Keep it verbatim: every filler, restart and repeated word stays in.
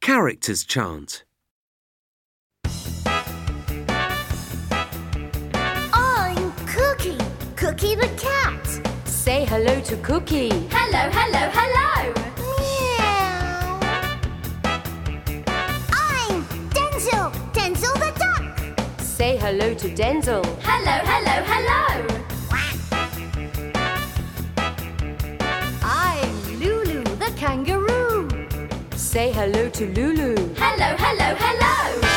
Characters chant. I'm Cookie, Cookie the cat. Say hello to Cookie. Hello, hello, hello. Meow. I'm Denzel, Denzel the duck. Say hello to Denzel. Hello, hello, hello. I'm Lulu the kangaroo. Say hello to Lulu. Hello, hello, hello.